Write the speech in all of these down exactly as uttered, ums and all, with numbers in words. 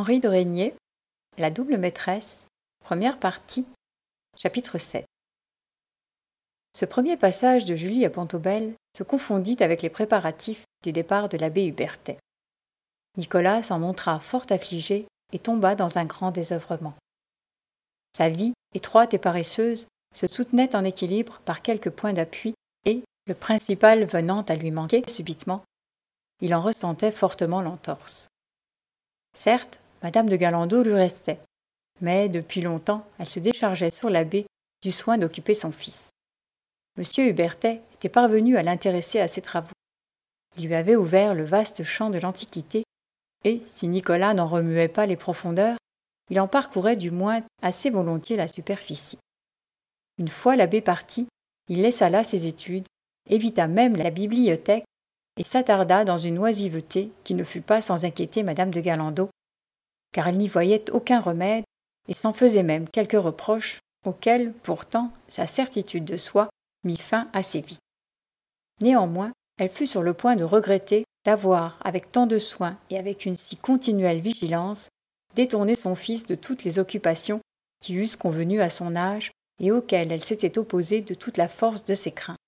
Henri de Régnier, La double maîtresse, première partie, chapitre sept. Ce premier passage de Julie à Pontaubel se confondit avec les préparatifs du départ de l'abbé Hubertet. Nicolas s'en montra fort affligé et tomba dans un grand désœuvrement. Sa vie, étroite et paresseuse, se soutenait en équilibre par quelques points d'appui et, le principal venant à lui manquer subitement, il en ressentait fortement l'entorse. Certes, madame de Galandot lui restait, mais depuis longtemps elle se déchargeait sur l'abbé du soin d'occuper son fils. Monsieur Hubertet était parvenu à l'intéresser à ses travaux. Il lui avait ouvert le vaste champ de l'Antiquité, et, si Nicolas n'en remuait pas les profondeurs, il en parcourait du moins assez volontiers la superficie. Une fois l'abbé parti, il laissa là ses études, évita même la bibliothèque, et s'attarda dans une oisiveté qui ne fut pas sans inquiéter madame de Galandot, car elle n'y voyait aucun remède, et s'en faisait même quelques reproches, auxquels, pourtant, sa certitude de soi mit fin assez vite. Néanmoins, elle fut sur le point de regretter d'avoir, avec tant de soin et avec une si continuelle vigilance, détourné son fils de toutes les occupations qui eussent convenu à son âge et auxquelles elle s'était opposée de toute la force de ses craintes.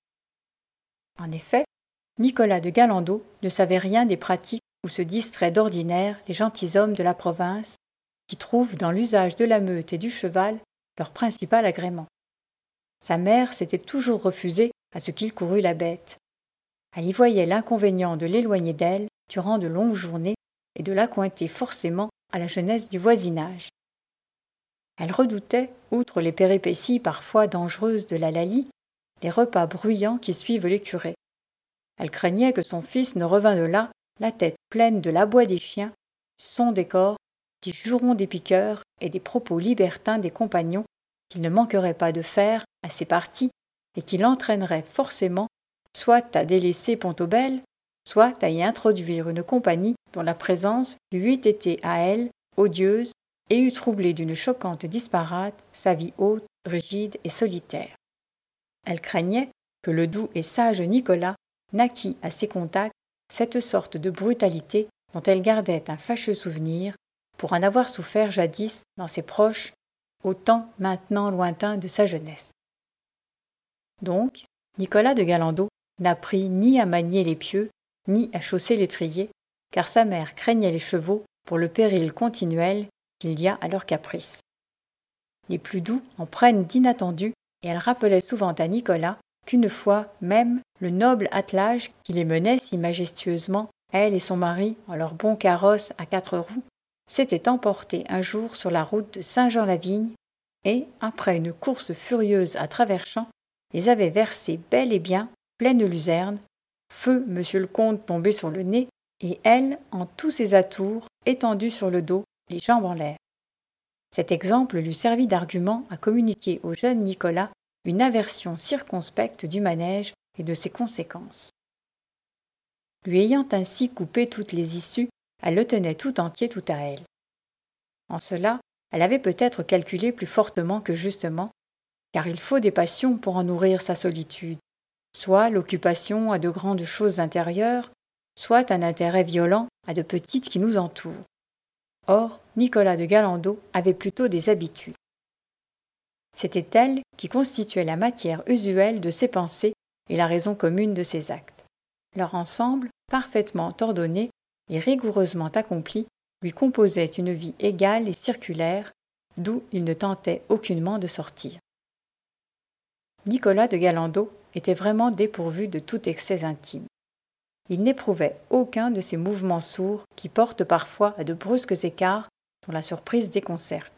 En effet, Nicolas de Galandot ne savait rien des pratiques où se distraient d'ordinaire les gentilshommes de la province, qui trouvent dans l'usage de la meute et du cheval leur principal agrément. Sa mère s'était toujours refusée à ce qu'il courût la bête. Elle y voyait l'inconvénient de l'éloigner d'elle durant de longues journées et de l'accointer forcément à la jeunesse du voisinage. Elle redoutait, outre les péripéties parfois dangereuses de la Lalie, les repas bruyants qui suivent les curés. Elle craignait que son fils ne revînt de là, la tête pleine de l'aboi des chiens, du son des cors, du juron des piqueurs et des propos libertins des compagnons qu'il ne manquerait pas de faire à ses parties et qui l'entraînerait forcément soit à délaisser Pontaubel, soit à y introduire une compagnie dont la présence lui eût été à elle odieuse et eût troublé d'une choquante disparate sa vie haute, rigide et solitaire. Elle craignait que le doux et sage Nicolas naquît à ses contacts cette sorte de brutalité dont elle gardait un fâcheux souvenir pour en avoir souffert jadis dans ses proches, au temps maintenant lointain de sa jeunesse. Donc, Nicolas de Galandot n'apprit ni à manier les pieux, ni à chausser l'étrier, car sa mère craignait les chevaux pour le péril continuel qu'il y a à leur caprice. Les plus doux en prennent d'inattendus, et elle rappelait souvent à Nicolas qu'une fois même le noble attelage qui les menait si majestueusement, elle et son mari, en leur bon carrosse à quatre roues, s'était emporté un jour sur la route de Saint-Jean-la-Vigne, et, après une course furieuse à travers champs, les avait versés bel et bien, pleine luzerne, feu monsieur le comte tombé sur le nez, et elle, en tous ses atours, étendue sur le dos, les jambes en l'air. Cet exemple lui servit d'argument à communiquer au jeune Nicolas une aversion circonspecte du manège et de ses conséquences. Lui ayant ainsi coupé toutes les issues, elle le tenait tout entier tout à elle. En cela, elle avait peut-être calculé plus fortement que justement, car il faut des passions pour en nourrir sa solitude, soit l'occupation à de grandes choses intérieures, soit un intérêt violent à de petites qui nous entourent. Or, Nicolas de Galandot avait plutôt des habitudes. C'était elle qui constituait la matière usuelle de ses pensées et la raison commune de ses actes. Leur ensemble, parfaitement ordonné et rigoureusement accompli, lui composait une vie égale et circulaire, d'où il ne tentait aucunement de sortir. Nicolas de Galandot était vraiment dépourvu de tout excès intime. Il n'éprouvait aucun de ces mouvements sourds qui portent parfois à de brusques écarts dont la surprise déconcerte.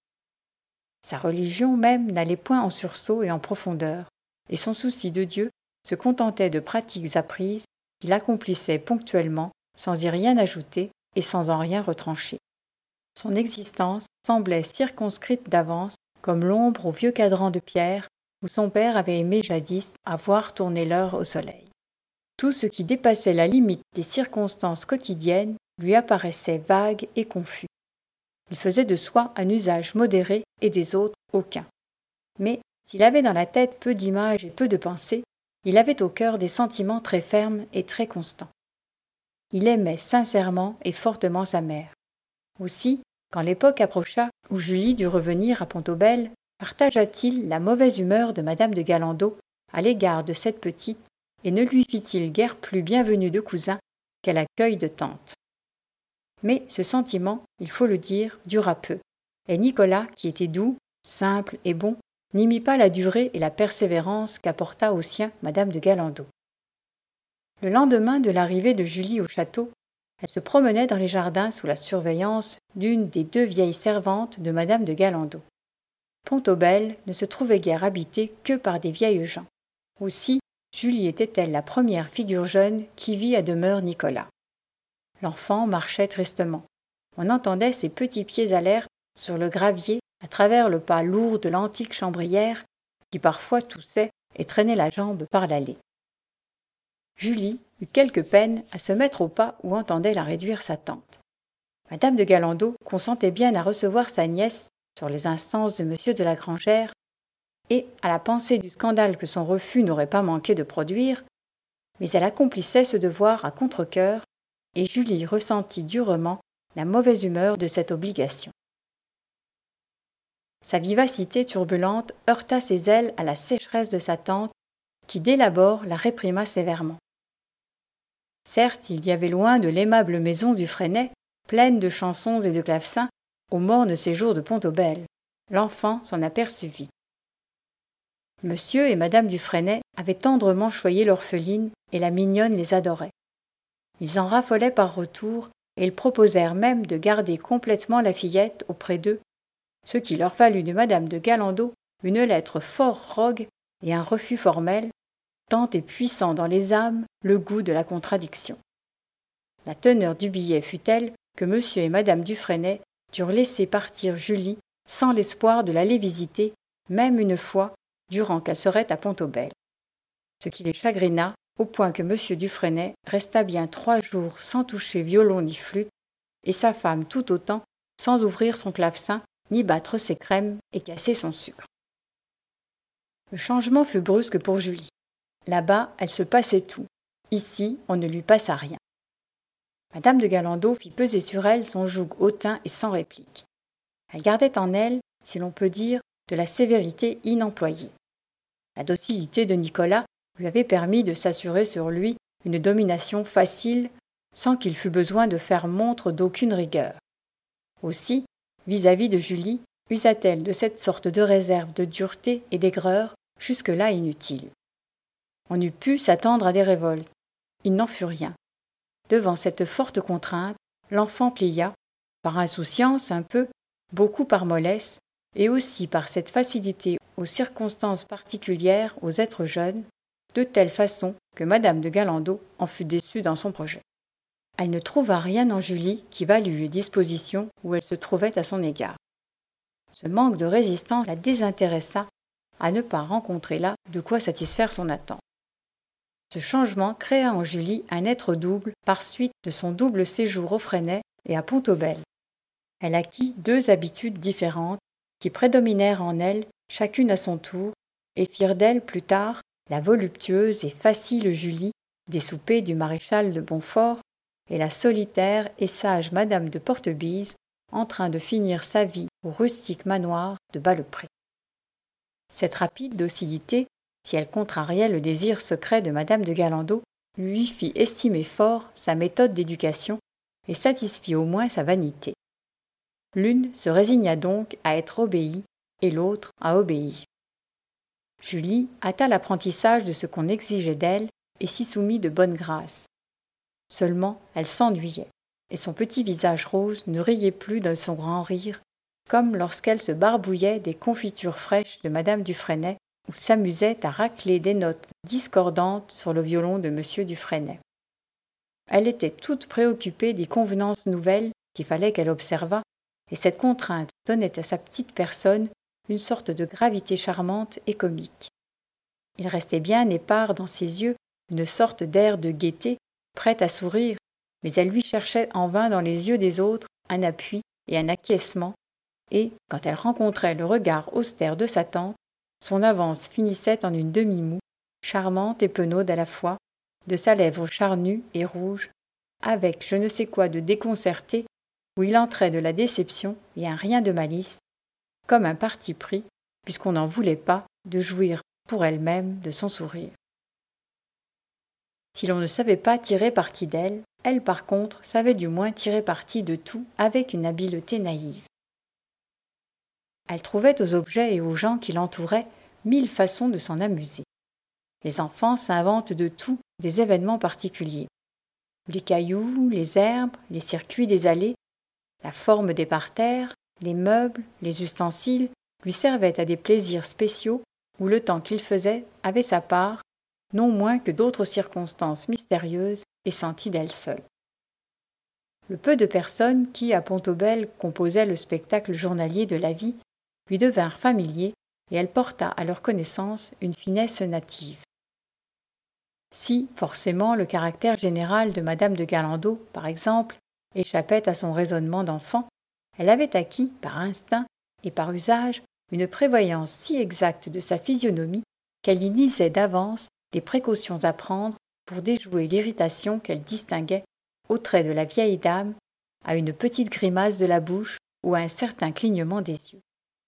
Sa religion même n'allait point en sursaut et en profondeur, et son souci de Dieu se contentait de pratiques apprises qu'il accomplissait ponctuellement, sans y rien ajouter et sans en rien retrancher. Son existence semblait circonscrite d'avance, comme l'ombre au vieux cadran de pierre où son père avait aimé jadis à voir tourner l'heure au soleil. Tout ce qui dépassait la limite des circonstances quotidiennes lui apparaissait vague et confus. Il faisait de soi un usage modéré et des autres aucun. Mais s'il avait dans la tête peu d'images et peu de pensées, il avait au cœur des sentiments très fermes et très constants. Il aimait sincèrement et fortement sa mère. Aussi, quand l'époque approcha où Julie dut revenir à Pont-Aubel, partagea-t-il la mauvaise humeur de madame de Galandot à l'égard de cette petite et ne lui fit-il guère plus bienvenue de cousin qu'à l'accueil de tante. Mais ce sentiment, il faut le dire, dura peu, et Nicolas, qui était doux, simple et bon, n'y mit pas la durée et la persévérance qu'apporta aux siens madame de Galandot. Le lendemain de l'arrivée de Julie au château, elle se promenait dans les jardins sous la surveillance d'une des deux vieilles servantes de madame de Galandot. Pont-Aubel ne se trouvait guère habité que par des vieilles gens. Aussi, Julie était-elle la première figure jeune qui vit à demeure Nicolas. L'enfant marchait tristement. On entendait ses petits pieds alertes sur le gravier à travers le pas lourd de l'antique chambrière qui parfois toussait et traînait la jambe par l'allée. Julie eut quelque peine à se mettre au pas où entendait la réduire sa tante. Madame de Galandot consentait bien à recevoir sa nièce sur les instances de monsieur de la Grangère, et à la pensée du scandale que son refus n'aurait pas manqué de produire, mais elle accomplissait ce devoir à contre-cœur, et Julie ressentit durement la mauvaise humeur de cette obligation. Sa vivacité turbulente heurta ses ailes à la sécheresse de sa tante, qui dès l'abord la réprima sévèrement. Certes, il y avait loin de l'aimable maison du Fresnay, pleine de chansons et de clavecins, au morne séjour de Pont-Aubel. L'enfant s'en aperçut vite. Monsieur et madame du Fresnay avaient tendrement choyé l'orpheline, et la mignonne les adorait. Ils en raffolaient par retour, et ils proposèrent même de garder complètement la fillette auprès d'eux, ce qui leur valut de madame de Galandot une lettre fort rogue et un refus formel, tant est puissant dans les âmes le goût de la contradiction. La teneur du billet fut telle que monsieur et madame du Fresnay durent laisser partir Julie sans l'espoir de l'aller visiter, même une fois, durant qu'elle serait à Pont-Aubel. Ce qui les chagrina, au point que monsieur du Fresnay resta bien trois jours sans toucher violon ni flûte, et sa femme tout autant, sans ouvrir son clavecin, ni battre ses crèmes et casser son sucre. Le changement fut brusque pour Julie. Là-bas, elle se passait tout. Ici, on ne lui passa rien. Madame de Galandot fit peser sur elle son joug hautain et sans réplique. Elle gardait en elle, si l'on peut dire, de la sévérité inemployée. La docilité de Nicolas lui avait permis de s'assurer sur lui une domination facile, sans qu'il fût besoin de faire montre d'aucune rigueur. Aussi, vis-à-vis de Julie, usa-t-elle de cette sorte de réserve de dureté et d'aigreur jusque-là inutile. On eût pu s'attendre à des révoltes. Il n'en fut rien. Devant cette forte contrainte, l'enfant plia, par insouciance un peu, beaucoup par mollesse, et aussi par cette facilité aux circonstances particulières aux êtres jeunes, de telle façon que madame de Galandot en fut déçue dans son projet. Elle ne trouva rien en Julie qui valût les dispositions où elle se trouvait à son égard. Ce manque de résistance la désintéressa à ne pas rencontrer là de quoi satisfaire son attente. Ce changement créa en Julie un être double par suite de son double séjour au Fresnay et à Pont-Aubel. Elle acquit deux habitudes différentes qui prédominèrent en elle, chacune à son tour, et firent d'elle plus tard la voluptueuse et facile Julie des soupers du maréchal de Bonfort et la solitaire et sage madame de Portebise en train de finir sa vie au rustique manoir de Bas-le-Pré. Cette rapide docilité, si elle contrariait le désir secret de madame de Galandot, lui fit estimer fort sa méthode d'éducation et satisfit au moins sa vanité. L'une se résigna donc à être obéie et l'autre à obéir. Julie hâta l'apprentissage de ce qu'on exigeait d'elle et s'y soumit de bonne grâce. Seulement, elle s'ennuyait, et son petit visage rose ne riait plus de son grand rire, comme lorsqu'elle se barbouillait des confitures fraîches de madame du Fresnay ou s'amusait à racler des notes discordantes sur le violon de monsieur du Fresnay. Elle était toute préoccupée des convenances nouvelles qu'il fallait qu'elle observât, et cette contrainte donnait à sa petite personne une sorte de gravité charmante et comique. Il restait bien épars dans ses yeux une sorte d'air de gaieté, prête à sourire, mais elle lui cherchait en vain dans les yeux des autres un appui et un acquiescement, et, quand elle rencontrait le regard austère de sa tante, son avance finissait en une demi-moue, charmante et penaude à la fois, de sa lèvre charnue et rouge, avec je ne sais quoi de déconcerté, où il entrait de la déception et un rien de malice, comme un parti pris, puisqu'on n'en voulait pas, de jouir pour elle-même de son sourire. Si l'on ne savait pas tirer parti d'elle, elle par contre savait du moins tirer parti de tout avec une habileté naïve. Elle trouvait aux objets et aux gens qui l'entouraient mille façons de s'en amuser. Les enfants s'inventent de tout des événements particuliers. Les cailloux, les herbes, les circuits des allées, la forme des parterres, les meubles, les ustensiles lui servaient à des plaisirs spéciaux où le temps qu'il faisait avait sa part, non moins que d'autres circonstances mystérieuses et senties d'elle seule. Le peu de personnes qui, à Pont-Aubel, composaient le spectacle journalier de la vie, lui devinrent familiers et elle porta à leur connaissance une finesse native. Si, forcément, le caractère général de madame de Galandot, par exemple, échappait à son raisonnement d'enfant, elle avait acquis, par instinct et par usage, une prévoyance si exacte de sa physionomie qu'elle y lisait d'avance les précautions à prendre pour déjouer l'irritation qu'elle distinguait aux traits de la vieille dame, à une petite grimace de la bouche ou à un certain clignement des yeux.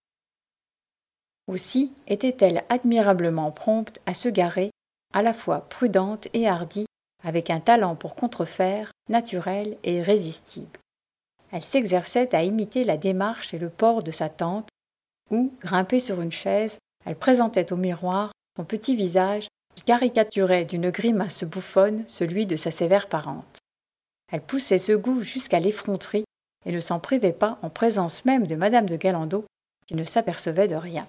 Aussi était-elle admirablement prompte à se garer, à la fois prudente et hardie, avec un talent pour contrefaire, naturel et irrésistible. Elle s'exerçait à imiter la démarche et le port de sa tante, où, grimpée sur une chaise, elle présentait au miroir son petit visage qui caricaturait d'une grimace bouffonne celui de sa sévère parente. Elle poussait ce goût jusqu'à l'effronterie et ne s'en privait pas en présence même de madame de Galandot, qui ne s'apercevait de rien.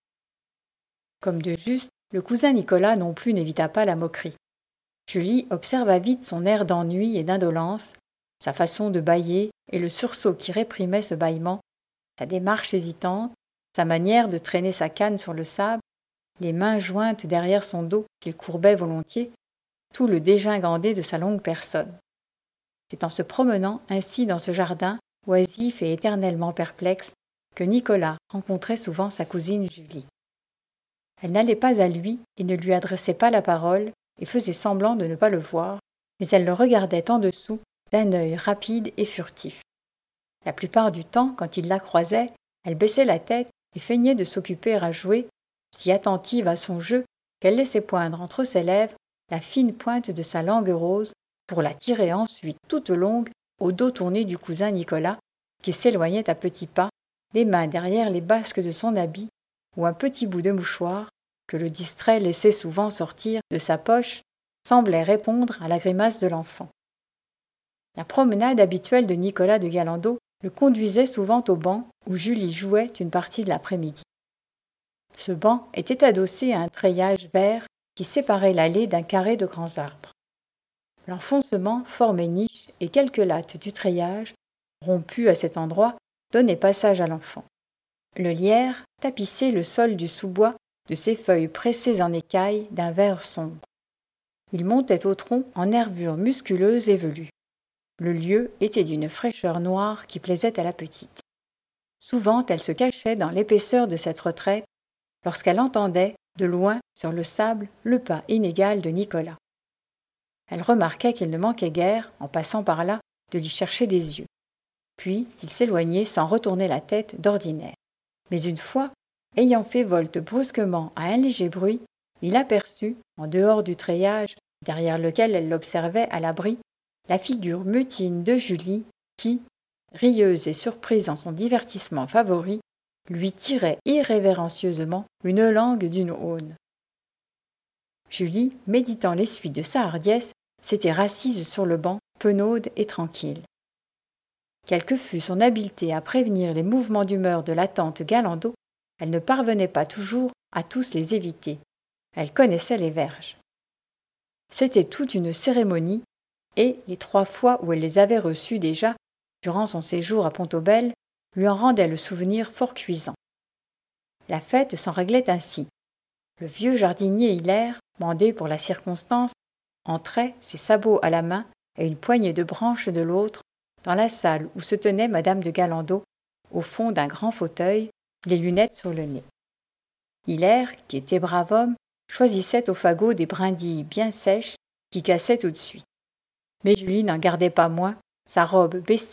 Comme de juste, le cousin Nicolas non plus n'évita pas la moquerie. Julie observa vite son air d'ennui et d'indolence, sa façon de bâiller et le sursaut qui réprimait ce bâillement, sa démarche hésitante, sa manière de traîner sa canne sur le sable, les mains jointes derrière son dos qu'il courbait volontiers, tout le dégingandé de sa longue personne. C'est en se promenant ainsi dans ce jardin, oisif et éternellement perplexe, que Nicolas rencontrait souvent sa cousine Julie. Elle n'allait pas à lui et ne lui adressait pas la parole et faisait semblant de ne pas le voir, mais elle le regardait en dessous d'un œil rapide et furtif. La plupart du temps, quand il la croisait, elle baissait la tête et feignait de s'occuper à jouer, si attentive à son jeu qu'elle laissait poindre entre ses lèvres la fine pointe de sa langue rose pour la tirer ensuite toute longue au dos tourné du cousin Nicolas, qui s'éloignait à petits pas, les mains derrière les basques de son habit, ou un petit bout de mouchoir, que le distrait laissait souvent sortir de sa poche, semblait répondre à la grimace de l'enfant. La promenade habituelle de Nicolas de Galandot le conduisait souvent au banc où Julie jouait une partie de l'après-midi. Ce banc était adossé à un treillage vert qui séparait l'allée d'un carré de grands arbres. L'enfoncement formait niche et quelques lattes du treillage, rompues à cet endroit, donnaient passage à l'enfant. Le lierre tapissait le sol du sous-bois de ses feuilles pressées en écailles d'un vert sombre. Il montait au tronc en nervures musculeuses et velues. Le lieu était d'une fraîcheur noire qui plaisait à la petite. Souvent elle se cachait dans l'épaisseur de cette retraite lorsqu'elle entendait, de loin, sur le sable, le pas inégal de Nicolas. Elle remarquait qu'il ne manquait guère, en passant par là, de l'y chercher des yeux. Puis il s'éloignait sans retourner la tête d'ordinaire. Mais une fois, ayant fait volte brusquement à un léger bruit, il aperçut, en dehors du treillage, derrière lequel elle l'observait à l'abri, la figure mutine de Julie qui, rieuse et surprise en son divertissement favori, lui tirait irrévérencieusement une langue d'une aune. Julie, méditant les suites de sa hardiesse, s'était rassise sur le banc, penaude et tranquille. Quelle que fût son habileté à prévenir les mouvements d'humeur de la tante Galandot, elle ne parvenait pas toujours à tous les éviter. Elle connaissait les verges. C'était toute une cérémonie, et les trois fois où elle les avait reçus déjà, durant son séjour à Pont-Aubel, lui en rendait le souvenir fort cuisant. La fête s'en réglait ainsi. Le vieux jardinier Hilaire, mandé pour la circonstance, entrait, ses sabots à la main et une poignée de branches de l'autre, dans la salle où se tenait madame de Galandot, au fond d'un grand fauteuil, les lunettes sur le nez. Hilaire, qui était brave homme, choisissait au fagot des brindilles bien sèches qui cassaient tout de suite. Mais Julie n'en gardait pas moins, sa robe baissée,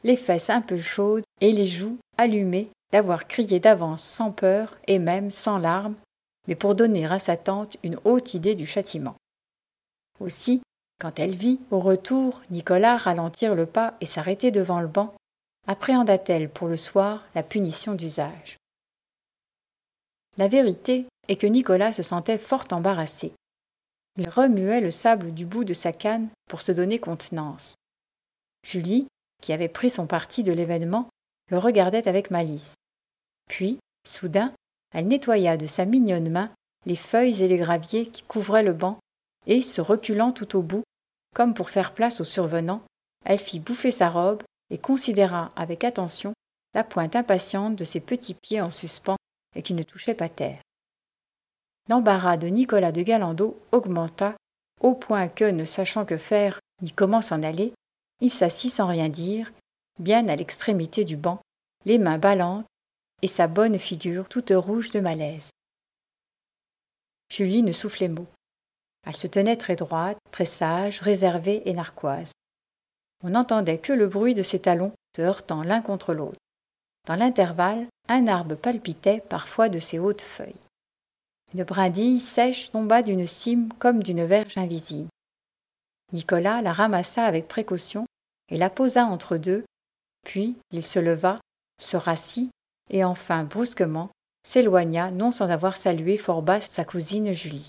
les fesses un peu chaudes et les joues allumées d'avoir crié d'avance sans peur et même sans larmes, mais pour donner à sa tante une haute idée du châtiment. Aussi, quand elle vit, au retour, Nicolas ralentir le pas et s'arrêter devant le banc, appréhenda-t-elle pour le soir la punition d'usage. La vérité est que Nicolas se sentait fort embarrassé. Il remuait le sable du bout de sa canne pour se donner contenance. Julie, qui avait pris son parti de l'événement, le regardait avec malice. Puis, soudain, elle nettoya de sa mignonne main les feuilles et les graviers qui couvraient le banc, et, se reculant tout au bout, comme pour faire place aux survenants, elle fit bouffer sa robe et considéra avec attention la pointe impatiente de ses petits pieds en suspens et qui ne touchaient pas terre. L'embarras de Nicolas de Galandot augmenta, au point que, ne sachant que faire ni comment s'en aller, il s'assit sans rien dire, bien à l'extrémité du banc, les mains ballantes et sa bonne figure toute rouge de malaise. Julie ne soufflait mot. Elle se tenait très droite, très sage, réservée et narquoise. On n'entendait que le bruit de ses talons se heurtant l'un contre l'autre. Dans l'intervalle, un arbre palpitait parfois de ses hautes feuilles. Une brindille sèche tomba d'une cime comme d'une verge invisible. Nicolas la ramassa avec précaution et la posa entre deux, puis il se leva, se rassit et enfin, brusquement, s'éloigna non sans avoir salué fort bas sa cousine Julie.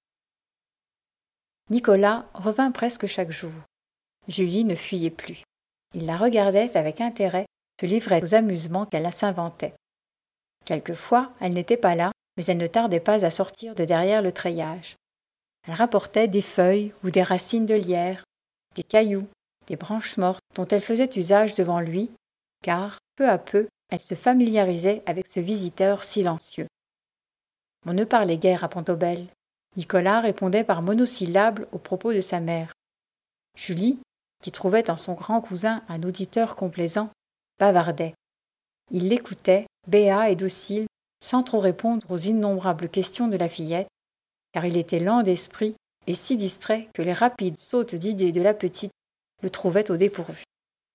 Nicolas revint presque chaque jour. Julie ne fuyait plus. Il la regardait avec intérêt, se livrait aux amusements qu'elle s'inventait. Quelquefois, elle n'était pas là, mais elle ne tardait pas à sortir de derrière le treillage. Elle rapportait des feuilles ou des racines de lierre, des cailloux, des branches mortes dont elle faisait usage devant lui, car, peu à peu, elle se familiarisait avec ce visiteur silencieux. On ne parlait guère à Pont-Aubel. Nicolas répondait par monosyllabes aux propos de sa mère. Julie, qui trouvait en son grand cousin un auditeur complaisant, bavardait. Il l'écoutait, béat et docile, sans trop répondre aux innombrables questions de la fillette, car il était lent d'esprit et si distrait que les rapides sautes d'idées de la petite le trouvaient au dépourvu.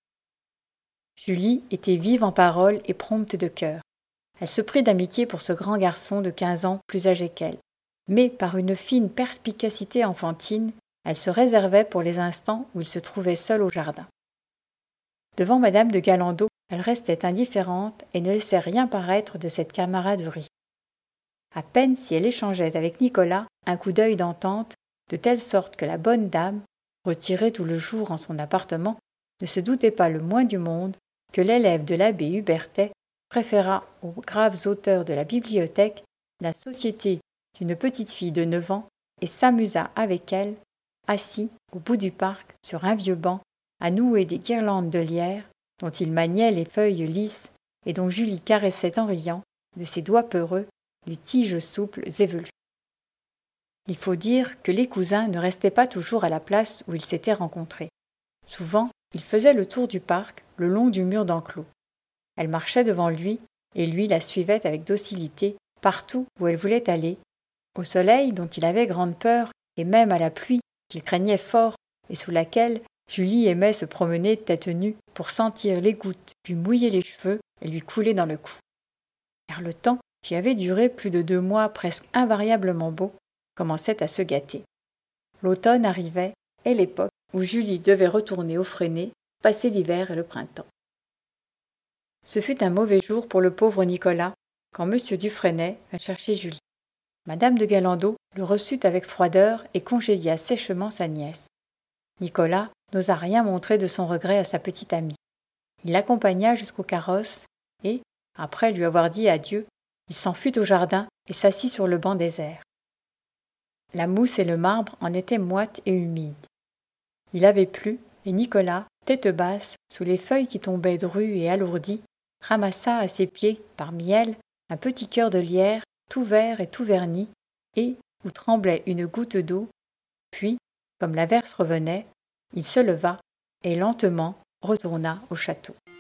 Julie était vive en parole et prompte de cœur. Elle se prit d'amitié pour ce grand garçon de quinze ans plus âgé qu'elle, mais par une fine perspicacité enfantine, elle se réservait pour les instants où il se trouvait seul au jardin. Devant madame de Galandot, elle restait indifférente et ne laissait rien paraître de cette camaraderie. À peine si elle échangeait avec Nicolas un coup d'œil d'entente, de telle sorte que la bonne dame, retirée tout le jour en son appartement, ne se doutait pas le moins du monde que l'élève de l'abbé Hubertet préféra aux graves auteurs de la bibliothèque la société d'une petite fille de neuf ans et s'amusa avec elle, assis au bout du parc sur un vieux banc, à nouer des guirlandes de lierre dont il maniait les feuilles lisses et dont Julie caressait en riant, de ses doigts peureux, les tiges souples et velues. Il faut dire que les cousins ne restaient pas toujours à la place où ils s'étaient rencontrés. Souvent, ils faisaient le tour du parc, le long du mur d'enclos. Elle marchait devant lui, et lui la suivait avec docilité partout où elle voulait aller, au soleil dont il avait grande peur, et même à la pluie qu'il craignait fort, et sous laquelle Julie aimait se promener tête nue pour sentir les gouttes lui mouiller les cheveux et lui couler dans le cou. Car le temps, qui avait duré plus de deux mois presque invariablement beau, commençait à se gâter. L'automne arrivait, et l'époque où Julie devait retourner au Fresnay, passer l'hiver et le printemps. Ce fut un mauvais jour pour le pauvre Nicolas, quand monsieur Dufresnay vint chercher Julie. Madame de Galandot le reçut avec froideur et congédia sèchement sa nièce. Nicolas n'osa rien montrer de son regret à sa petite amie. Il l'accompagna jusqu'au carrosse et, après lui avoir dit adieu, il s'enfuit au jardin et s'assit sur le banc désert. La mousse et le marbre en étaient moites et humides. Il avait plu, et Nicolas, tête basse, sous les feuilles qui tombaient drues et alourdies, ramassa à ses pieds, parmi elles, un petit cœur de lierre, tout vert et tout verni, et où tremblait une goutte d'eau, puis, comme l'averse revenait, il se leva et lentement retourna au château.